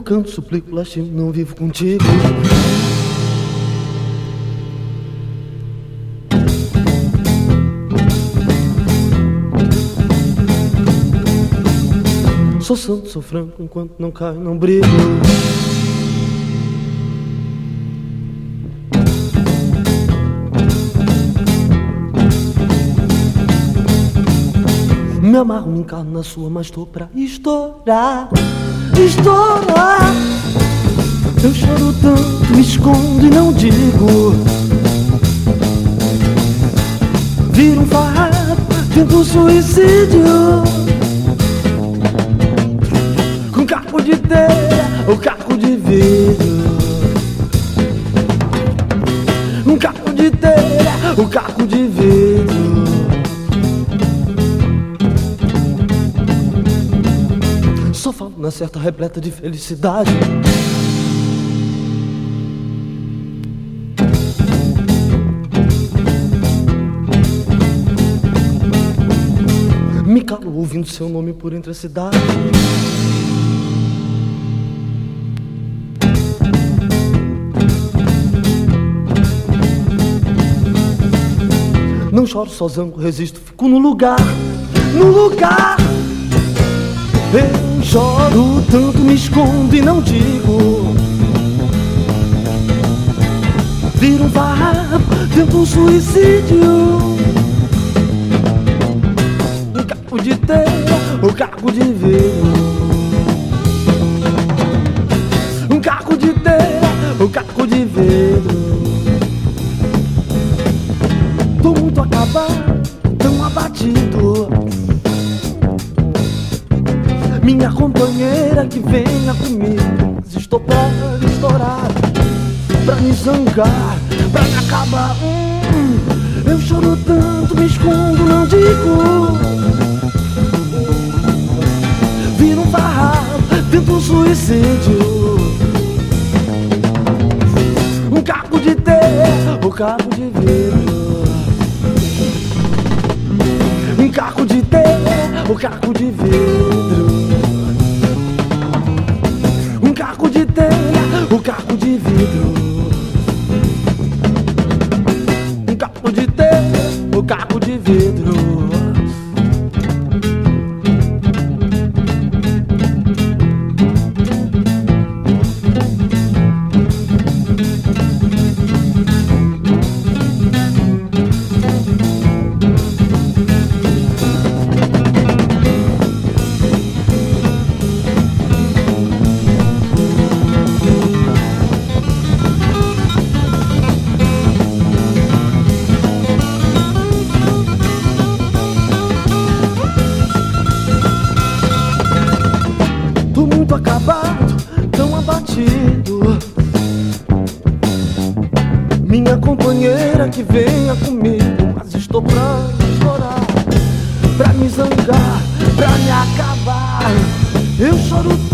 canto, suplico, lastimo, não vivo contigo. Sou santo, sou franco, enquanto não caio, não brigo. Me amarro, me encarno na sua, mas tô pra estourar. Estourar. Eu choro tanto, me escondo e não digo. Viro um farrapo, tento suicídio. Com caco de telha ou caco de vidro. Um caco de telha ou caco de vidro. Só falo na certa repleta de felicidade. Me calo ouvindo seu nome por entre a cidade. Não choro, só zango, resisto, fico no lugar. No lugar. Eu choro tanto, me escondo e não digo. Viro um farrapo, tento um suicídio. Um caco de telha ou caco de vidro. Um caco de telha ou caco de vidro. Tô muito acabado, tão abatido. Minha companheira que venha comigo, mas estou pra estourar, pra me zangar, pra me acabar. Eu choro tanto, me escondo, não digo. Viro um farrapo, tento um suicídio. Um caco de telha ou caco de vidro. Um caco de telha ou caco de vidro. Um caco de telha ou caco de vidro. Um caco de telha ou caco de vidro. Acabado, tão abatido. Minha companheira que venha comigo, mas estou pra estourar, pra me zangar, pra me acabar. Eu choro